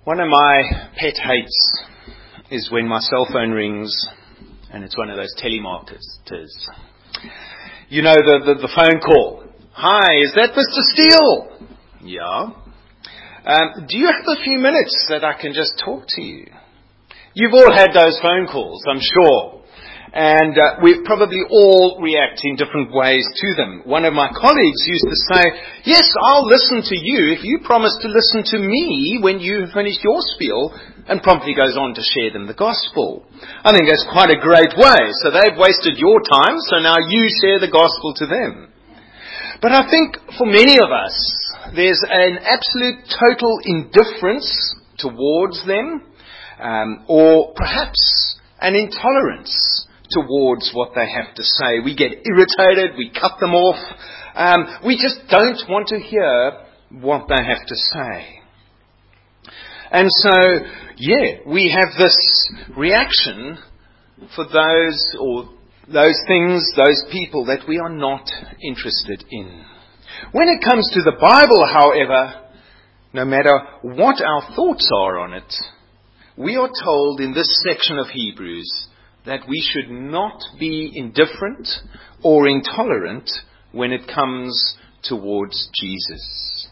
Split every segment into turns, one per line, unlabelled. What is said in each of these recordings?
One of my pet hates is when my cell phone rings and it's one of those telemarketers. You know, the phone call. Hi, is that Mr. Steele? Yeah. Do you have a few minutes that I can just talk to you? You've all had those phone calls, I'm sure. And we probably all react in different ways to them. One of my colleagues used to say, yes, I'll listen to you if you promise to listen to me when you have finished your spiel, and promptly goes on to share them the gospel. I think that's quite a great way. So they've wasted your time, so now you share the gospel to them. But I think for many of us, there's an absolute total indifference towards them, or perhaps an intolerance towards what they have to say. We get irritated, we cut them off, we just don't want to hear what they have to say. And so, we have this reaction for those things, those people that we are not interested in. When it comes to the Bible, however, no matter what our thoughts are on it, we are told in this section of Hebrews that we should not be indifferent or intolerant when it comes towards Jesus.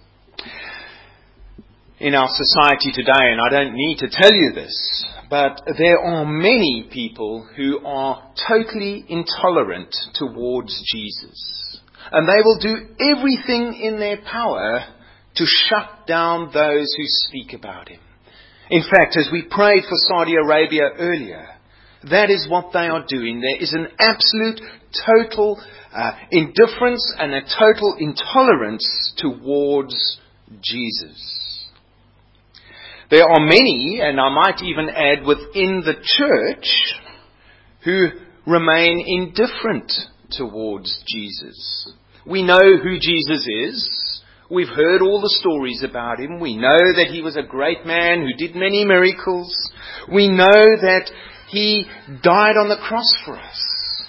In our society today, and I don't need to tell you this, but there are many people who are totally intolerant towards Jesus. And they will do everything in their power to shut down those who speak about him. In fact, as we prayed for Saudi Arabia earlier, that is what they are doing. There is an absolute, total indifference and a total intolerance towards Jesus. There are many, and I might even add within the church, who remain indifferent towards Jesus. We know who Jesus is. We've heard all the stories about him. We know that he was a great man who did many miracles. We know that he died on the cross for us.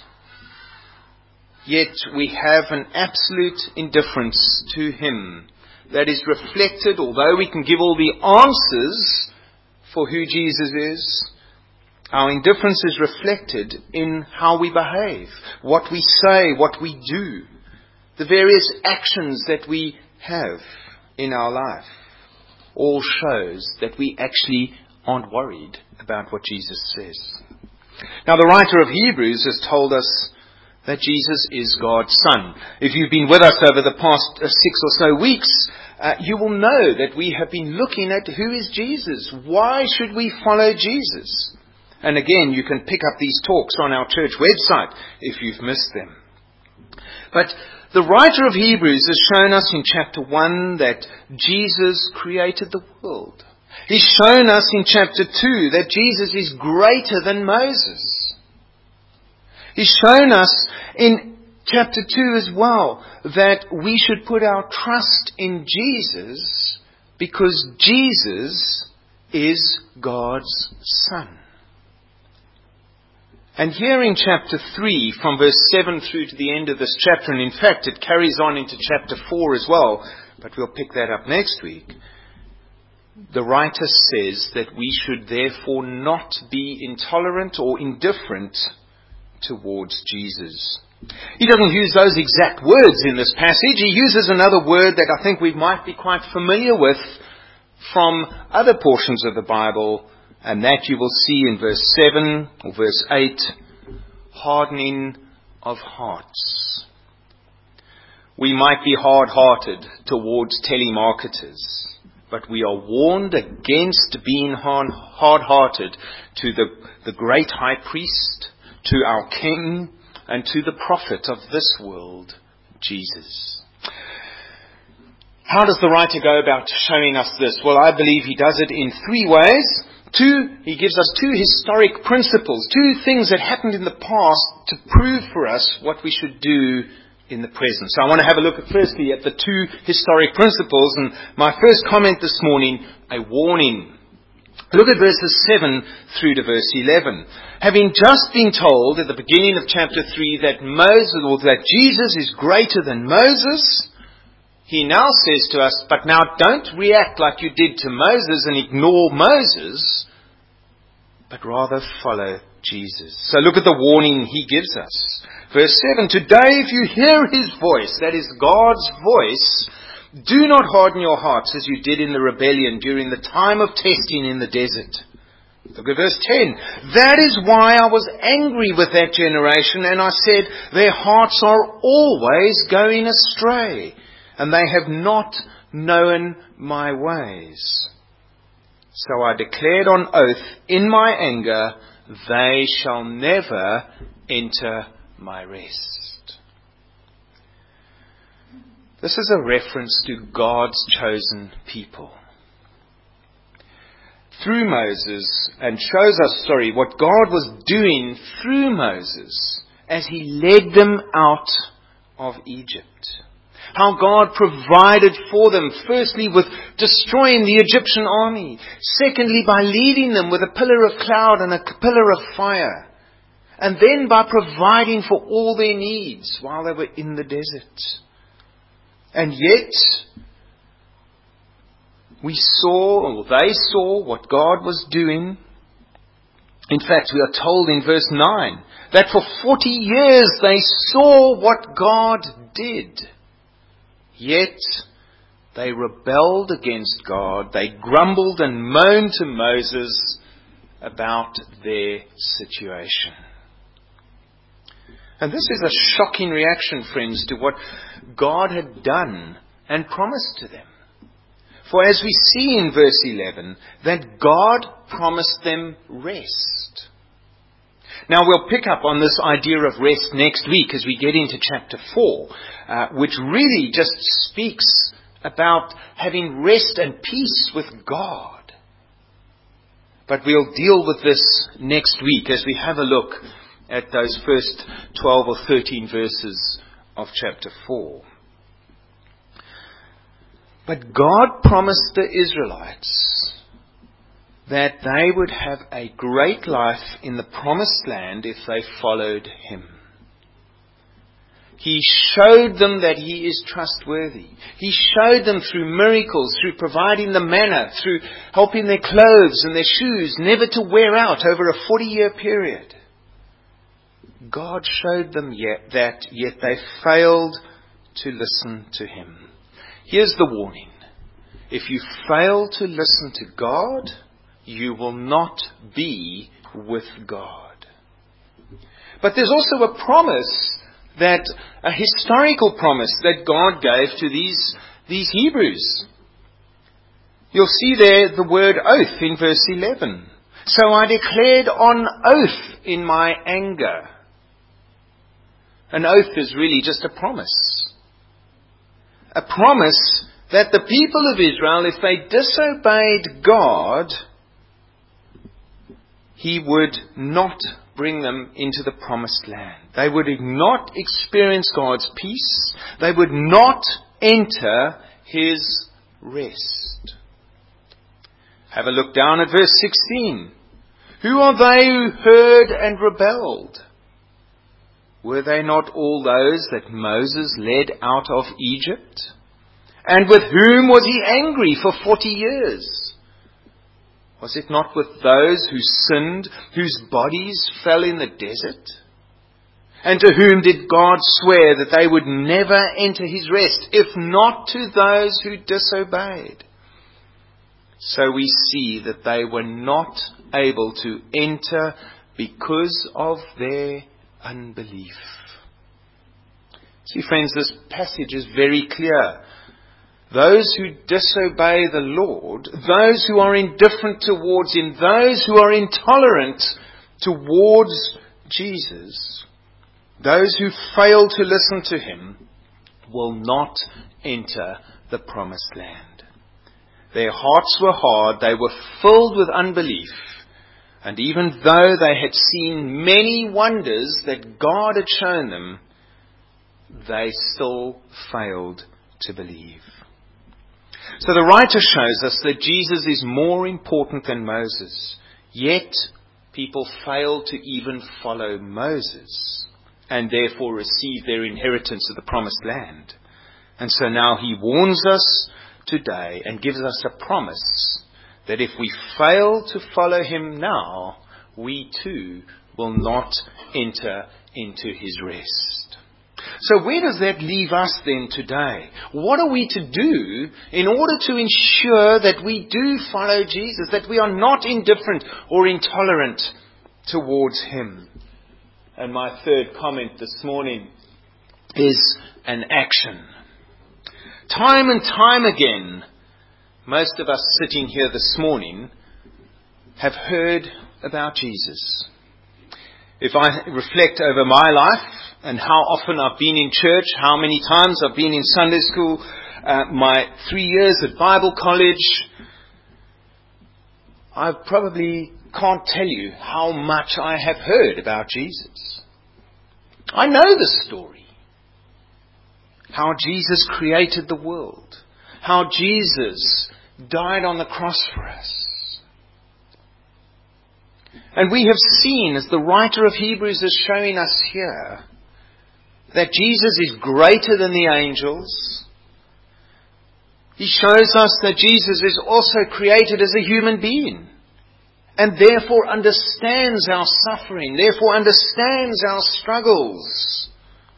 Yet we have an absolute indifference to him that is reflected, although we can give all the answers for who Jesus is, our indifference is reflected in how we behave, what we say, what we do, the various actions that we have in our life. All shows that we actually aren't worried about what Jesus says. Now, the writer of Hebrews has told us that Jesus is God's Son. If you've been with us over the past 6 or so weeks, you will know that we have been looking at who is Jesus. Why should we follow Jesus? And again, you can pick up these talks on our church website if you've missed them. But the writer of Hebrews has shown us in chapter 1 that Jesus created the world. He's shown us in chapter 2 that Jesus is greater than Moses. He's shown us in chapter 2 as well that we should put our trust in Jesus because Jesus is God's Son. And here in chapter 3, from verse 7 through to the end of this chapter, and in fact it carries on into chapter 4 as well, but we'll pick that up next week, the writer says that we should therefore not be intolerant or indifferent towards Jesus. He doesn't use those exact words in this passage. He uses another word that I think we might be quite familiar with from other portions of the Bible, and that you will see in verse 7 or verse 8, hardening of hearts. We might be hard-hearted towards telemarketers, but we are warned against being hard-hearted to the great high priest, to our king, and to the prophet of this world, Jesus. How does the writer go about showing us this? Well, I believe he does it in 3 ways. He gives us 2 historic principles, 2 things that happened in the past to prove for us what we should do in the present. So I want to have a look firstly at the 2 historic principles, and my first comment this morning, a warning. Look at verses 7 through to verse 11. Having just been told at the beginning of chapter 3 that Jesus is greater than Moses, he now says to us, but now don't react like you did to Moses and ignore Moses, but rather follow Jesus. So look at the warning he gives us. Verse 7, today if you hear his voice, that is God's voice, do not harden your hearts as you did in the rebellion during the time of testing in the desert. Look at verse 10. That is why I was angry with that generation, and I said, their hearts are always going astray, and they have not known my ways. So I declared on oath in my anger, they shall never enter my rest. This is a reference to God's chosen people. Through Moses, and shows us, what God was doing through Moses as he led them out of Egypt. How God provided for them, firstly with destroying the Egyptian army, secondly by leading them with a pillar of cloud and a pillar of fire, and then by providing for all their needs while they were in the desert. And yet, they saw what God was doing. In fact, we are told in verse 9 that for 40 years they saw what God did. Yet they rebelled against God. They grumbled and moaned to Moses about their situation. And this is a shocking reaction, friends, to what God had done and promised to them. For as we see in verse 11, that God promised them rest. Now we'll pick up on this idea of rest next week as we get into chapter 4, which really just speaks about having rest and peace with God. But we'll deal with this next week as we have a look at those first 12 or 13 verses of chapter 4. But God promised the Israelites that they would have a great life in the promised land if they followed Him. He showed them that He is trustworthy. He showed them through miracles, through providing the manna, through helping their clothes and their shoes never to wear out over a 40-year period. God showed them yet they failed to listen to Him. Here's the warning. If you fail to listen to God, you will not be with God. But there's also a promise, a historical promise that God gave to these Hebrews. You'll see there the word oath in verse 11. So I declared on oath in my anger. An oath is really just a promise. A promise that the people of Israel, if they disobeyed God, He would not bring them into the promised land. They would not experience God's peace. They would not enter His rest. Have a look down at verse 16. Who are they who heard and rebelled? Were they not all those that Moses led out of Egypt? And with whom was he angry for 40 years? Was it not with those who sinned, whose bodies fell in the desert? And to whom did God swear that they would never enter His rest, if not to those who disobeyed? So we see that they were not able to enter because of their unbelief. See, friends, this passage is very clear. Those who disobey the Lord, those who are indifferent towards Him, those who are intolerant towards Jesus, those who fail to listen to Him, will not enter the promised land. Their hearts were hard, they were filled with unbelief, and even though they had seen many wonders that God had shown them, they still failed to believe. So the writer shows us that Jesus is more important than Moses. Yet, people fail to even follow Moses and therefore receive their inheritance of the promised land. And so now he warns us today and gives us a promise that if we fail to follow him now, we too will not enter into his rest. So where does that leave us then today? What are we to do in order to ensure that we do follow Jesus, that we are not indifferent or intolerant towards him? And my third comment this morning is an action. Time and time again, most of us sitting here this morning have heard about Jesus. If I reflect over my life and how often I've been in church, how many times I've been in Sunday school, my 3 years at Bible college, I probably can't tell you how much I have heard about Jesus. I know the story. How Jesus created the world. How Jesus died on the cross for us. And we have seen, as the writer of Hebrews is showing us here, that Jesus is greater than the angels. He shows us that Jesus is also created as a human being, and therefore understands our suffering, therefore understands our struggles.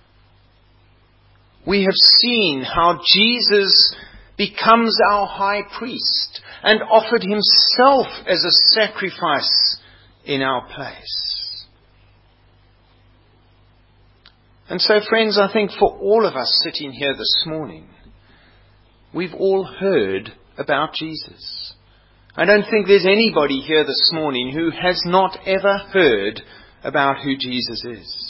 We have seen how Jesus becomes our high priest and offered himself as a sacrifice in our place. And so, friends, I think for all of us sitting here this morning, we've all heard about Jesus. I don't think there's anybody here this morning who has not ever heard about who Jesus is.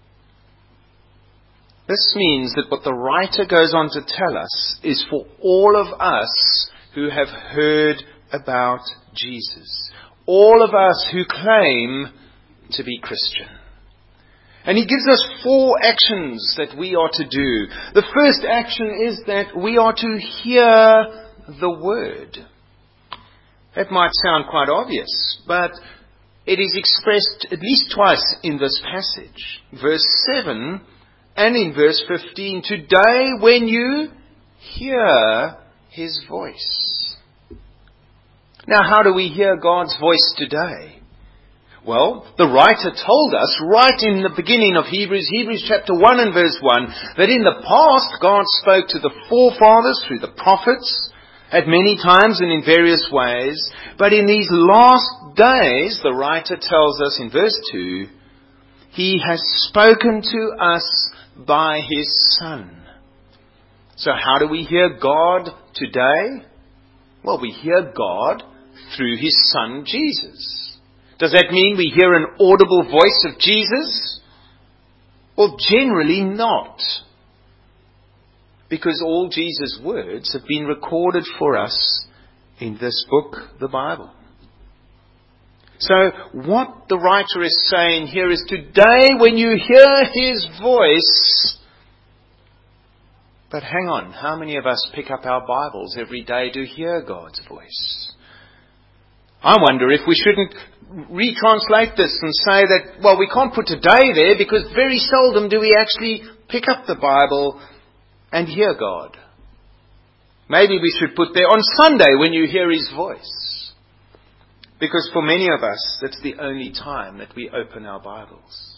This means that what the writer goes on to tell us is for all of us who have heard about Jesus. All of us who claim to be Christian. And he gives us 4 actions that we are to do. The first action is that we are to hear the word. That might sound quite obvious, but it is expressed at least twice in this passage. Verse 7 and in verse 15. Today when you hear his voice. Now, how do we hear God's voice today? Well, the writer told us right in the beginning of Hebrews chapter 1 and verse 1, that in the past God spoke to the forefathers through the prophets at many times and in various ways. But in these last days, the writer tells us in verse 2, he has spoken to us by his Son. So how do we hear God today? Well, we hear God through his Son Jesus. Does that mean we hear an audible voice of Jesus? Well, generally not. Because all Jesus' words have been recorded for us in this book, the Bible. So what the writer is saying here is today when you hear his voice. But hang on, how many of us pick up our Bibles every day to hear God's voice? I wonder if we shouldn't retranslate this and say that, well, we can't put today there because very seldom do we actually pick up the Bible and hear God. Maybe we should put there on Sunday when you hear his voice. Because for many of us, that's the only time that we open our Bibles.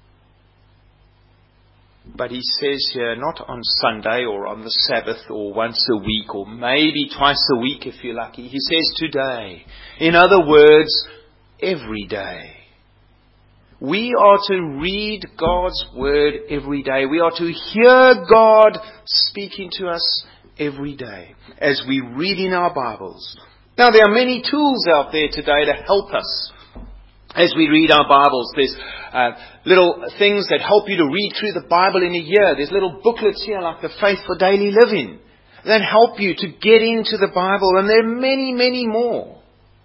But he says here, not on Sunday or on the Sabbath or once a week or maybe twice a week if you're lucky. He says today. In other words, every day. We are to read God's word every day. We are to hear God speaking to us every day as we read in our Bibles. Now, there are many tools out there today to help us as we read our Bibles. There's little things that help you to read through the Bible in a year. There's little booklets here like the Faith for Daily Living that help you to get into the Bible. And there are many, many more.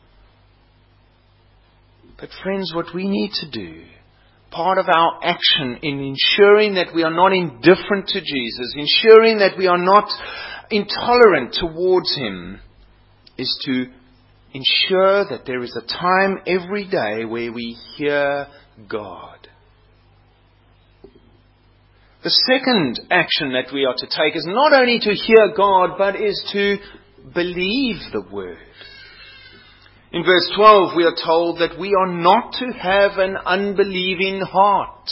But friends, what we need to do, part of our action in ensuring that we are not indifferent to Jesus, ensuring that we are not intolerant towards him, is to ensure that there is a time every day where we hear God. The second action that we are to take is not only to hear God, but is to believe the Word. In verse 12, we are told that we are not to have an unbelieving heart.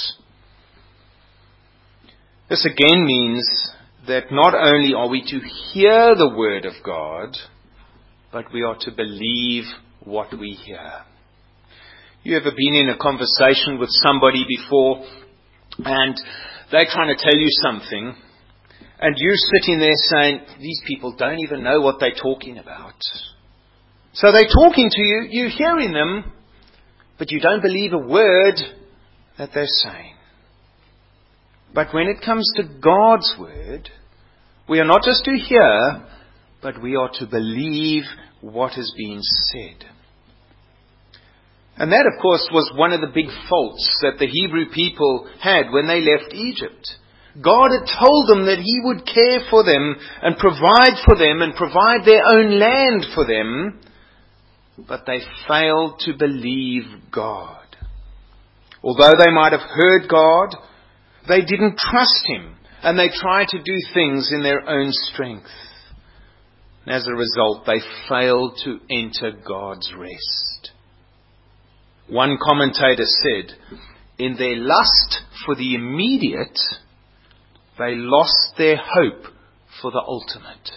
This again means that not only are we to hear the Word of God, but we are to believe what we hear. You ever been in a conversation with somebody before and they're trying to tell you something and you're sitting there saying, these people don't even know what they're talking about. So they're talking to you, you're hearing them, but you don't believe a word that they're saying. But when it comes to God's Word, we are not just to hear, but we are to believe what is being said. And that, of course, was one of the big faults that the Hebrew people had when they left Egypt. God had told them that He would care for them and provide for them and provide their own land for them, but they failed to believe God. Although they might have heard God, they didn't trust Him, and they tried to do things in their own strength. And as a result, they failed to enter God's rest. One commentator said, in their lust for the immediate, they lost their hope for the ultimate.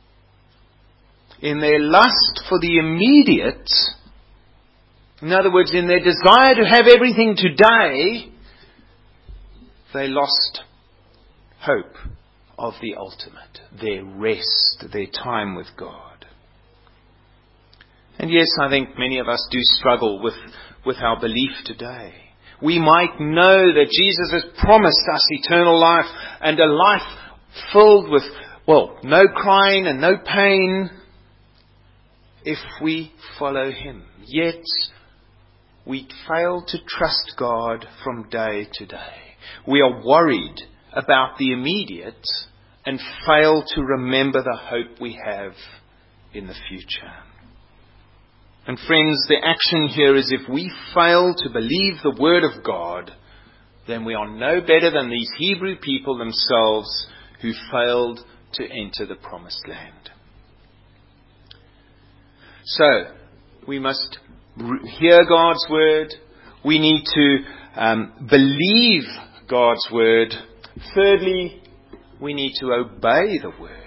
In their lust for the immediate, in other words, in their desire to have everything today, they lost hope of the ultimate, their rest, their time with God. And yes, I think many of us do struggle with our belief today. We might know that Jesus has promised us eternal life and a life filled with, no crying and no pain if we follow Him. Yet, we fail to trust God from day to day. We are worried about the immediate and fail to remember the hope we have in the future. And friends, the action here is if we fail to believe the Word of God, then we are no better than these Hebrew people themselves who failed to enter the promised land. So, we must hear God's Word. We need to believe God's Word. Thirdly, we need to obey the Word.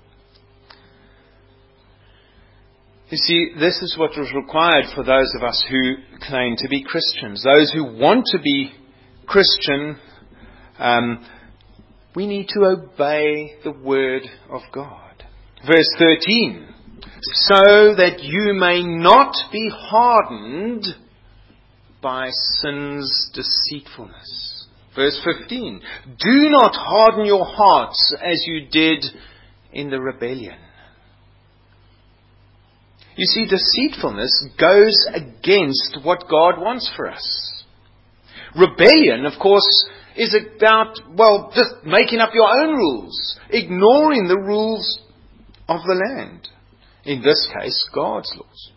You see, this is what was required for those of us who claim to be Christians. Those who want to be Christian, we need to obey the Word of God. Verse 13, so that you may not be hardened by sin's deceitfulness. Verse 15, do not harden your hearts as you did in the rebellion. You see, deceitfulness goes against what God wants for us. Rebellion, of course, is about, just making up your own rules, ignoring the rules of the land. In this case, God's laws.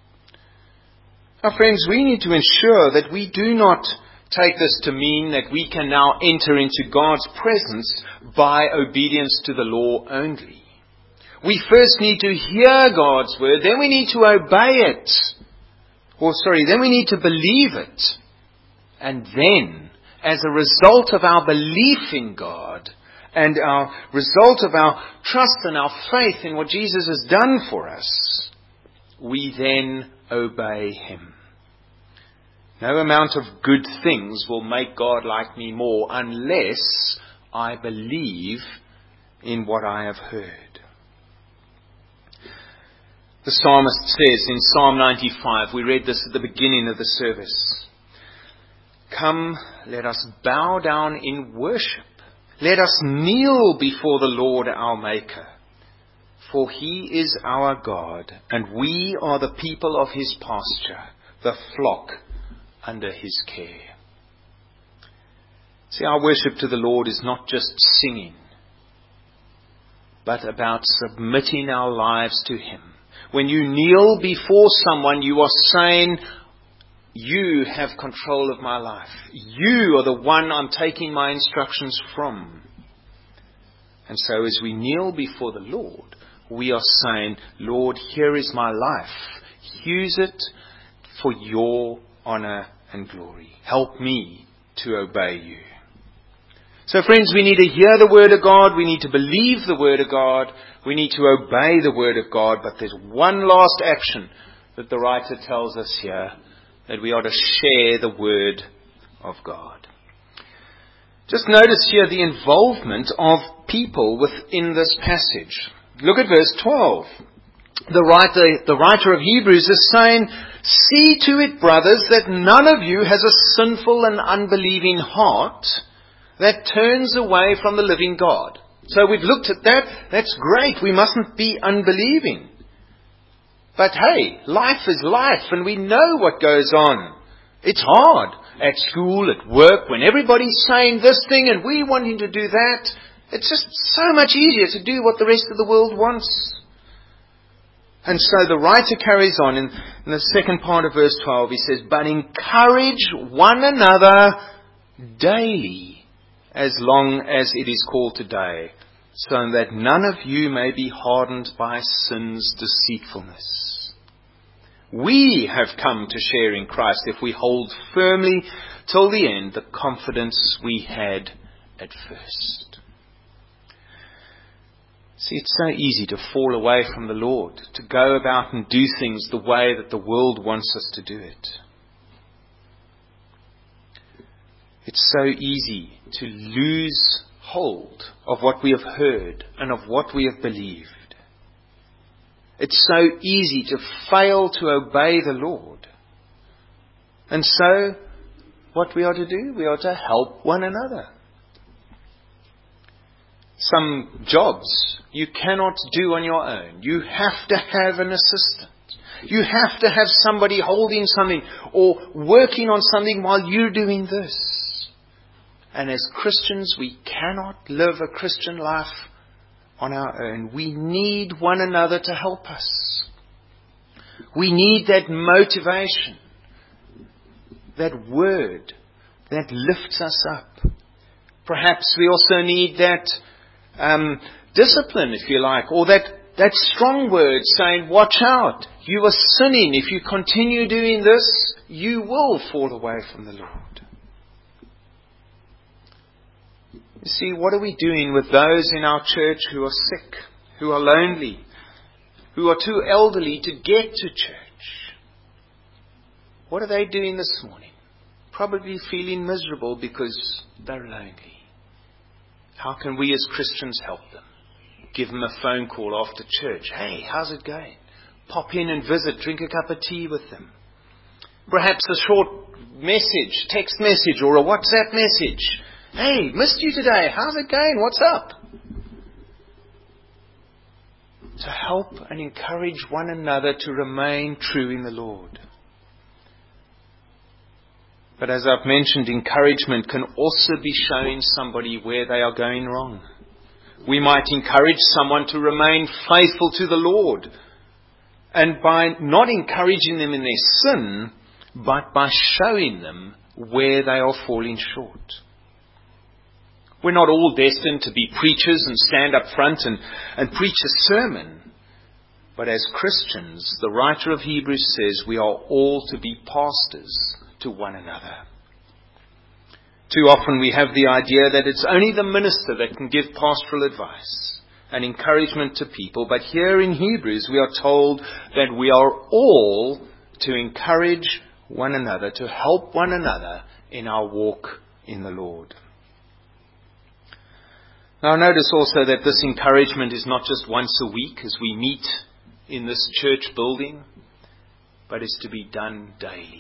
Now, friends, we need to ensure that we do not take this to mean that we can now enter into God's presence by obedience to the law only. We first need to hear God's Word, then we need to obey it. Then we need to believe it. And then, as a result of our belief in God, and our result of our trust and our faith in what Jesus has done for us, we then obey Him. No amount of good things will make God like me more unless I believe in what I have heard. The psalmist says in Psalm 95, we read this at the beginning of the service, come, let us bow down in worship. Let us kneel before the Lord our Maker. For He is our God, and we are the people of His pasture, the flock under His care. See, our worship to the Lord is not just singing, but about submitting our lives to Him. When you kneel before someone, you are saying, You have control of my life. You are the one I'm taking my instructions from. And so as we kneel before the Lord, we are saying, Lord, here is my life. Use it for your honor and glory. Help me to obey you. So friends, we need to hear the word of God. We need to believe the word of God. We need to obey the word of God. But there's one last action that the writer tells us here, that we are to share the word of God. Just notice here the involvement of people within this passage. Look at verse 12. The writer of Hebrews is saying, see to it, brothers, that none of you has a sinful and unbelieving heart that turns away from the living God. So we've looked at that. That's great. We mustn't be unbelieving. But hey, life is life, and we know what goes on. It's hard at school, at work, when everybody's saying this thing and we wanting to do that. It's just so much easier to do what the rest of the world wants. And so the writer carries on in the second part of verse 12. He says, but encourage one another daily, as long as it is called today, so that none of you may be hardened by sin's deceitfulness. We have come to share in Christ if we hold firmly till the end the confidence we had at first. See, it's so easy to fall away from the Lord, to go about and do things the way that the world wants us to do it. It's so easy to lose hold of what we have heard and of what we have believed. It's so easy to fail to obey the Lord. And so, what we are to do? We are to help one another. Some jobs you cannot do on your own. You have to have an assistant. You have to have somebody holding something or working on something while you're doing this. And as Christians, we cannot live a Christian life on our own. We need one another to help us. We need that motivation, that word that lifts us up. Perhaps we also need that discipline, if you like, or that strong word saying, watch out, you are sinning. If you continue doing this, you will fall away from the Lord. You see, what are we doing with those in our church who are sick, who are lonely, who are too elderly to get to church? What are they doing this morning? Probably feeling miserable because they're lonely. How can we as Christians help them? Give them a phone call after church. Hey, how's it going? Pop in and visit, drink a cup of tea with them. Perhaps a short message, text message or a WhatsApp message. Hey, missed you today. How's it going? What's up? To help and encourage one another to remain true in the Lord. But as I've mentioned, encouragement can also be showing somebody where they are going wrong. We might encourage someone to remain faithful to the Lord. And by not encouraging them in their sin, but by showing them where they are falling short. We're not all destined to be preachers and stand up front and preach a sermon. But as Christians, the writer of Hebrews says we are all to be pastors to one another. Too often we have the idea that it's only the minister that can give pastoral advice and encouragement to people. But here in Hebrews we are told that we are all to encourage one another, to help one another in our walk in the Lord. Now notice also that this encouragement is not just once a week as we meet in this church building, but is to be done daily.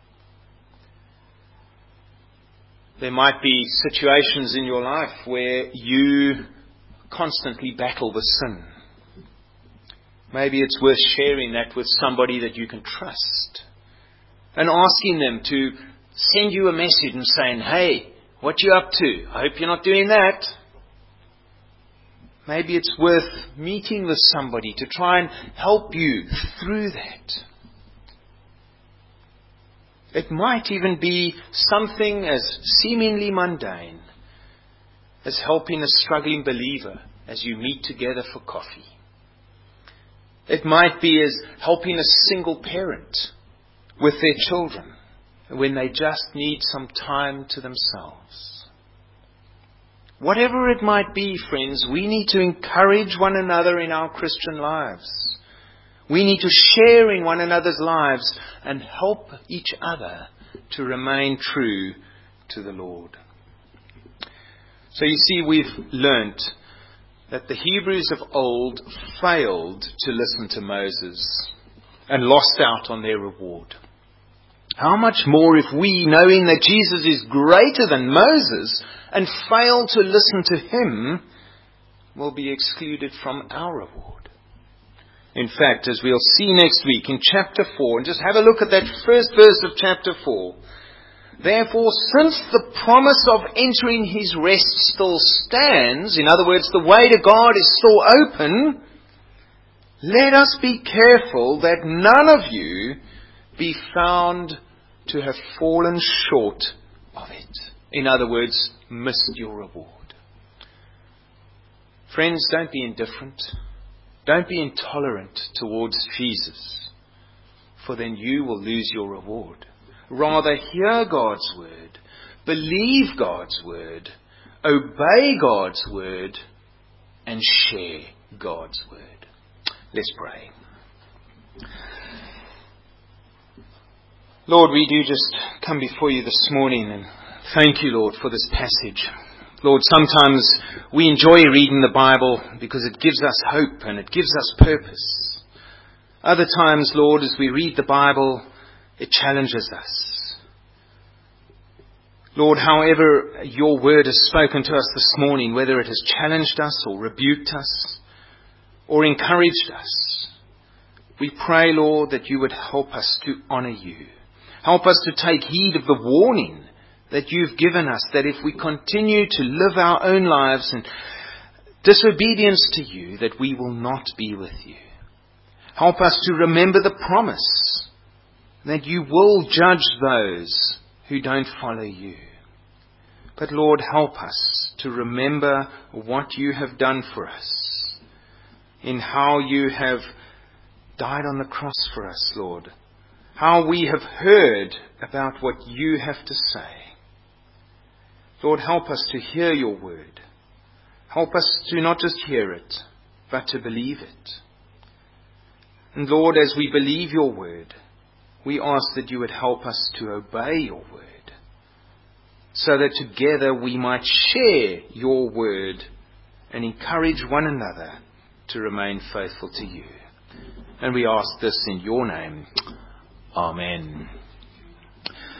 There might be situations in your life where you constantly battle with sin. Maybe it's worth sharing that with somebody that you can trust and asking them to send you a message and saying, hey, what you up to? I hope you're not doing that. Maybe it's worth meeting with somebody to try and help you through that. It might even be something as seemingly mundane as helping a struggling believer as you meet together for coffee. It might be as helping a single parent with their children when they just need some time to themselves. Whatever it might be, friends, we need to encourage one another in our Christian lives. We need to share in one another's lives and help each other to remain true to the Lord. So you see, we've learnt that the Hebrews of old failed to listen to Moses and lost out on their reward. How much more if we, knowing that Jesus is greater than Moses and fail to listen to him, will be excluded from our reward? In fact, as we'll see next week in chapter 4, and just have a look at that first verse of chapter 4. Therefore, since the promise of entering his rest still stands, in other words, the way to God is still open, let us be careful that none of you be found to have fallen short of it. In other words, missed your reward. Friends, don't be indifferent. Don't be intolerant towards Jesus, for then you will lose your reward. Rather, hear God's word, believe God's word, obey God's word, and share God's word. Let's pray. Lord, we do just come before you this morning and thank you, Lord, for this passage. Lord, sometimes we enjoy reading the Bible because it gives us hope and it gives us purpose. Other times, Lord, as we read the Bible, it challenges us. Lord, however your word has spoken to us this morning, whether it has challenged us or rebuked us or encouraged us, we pray, Lord, that you would help us to honour you. Help us to take heed of the warning that you've given us, that if we continue to live our own lives in disobedience to you, that we will not be with you. Help us to remember the promise that you will judge those who don't follow you. But Lord, help us to remember what you have done for us, in how you have died on the cross for us, Lord. How we have heard about what you have to say. Lord, help us to hear your word. Help us to not just hear it, but to believe it. And Lord, as we believe your word, we ask that you would help us to obey your word, so that together we might share your word and encourage one another to remain faithful to you. And we ask this in your name. Amen.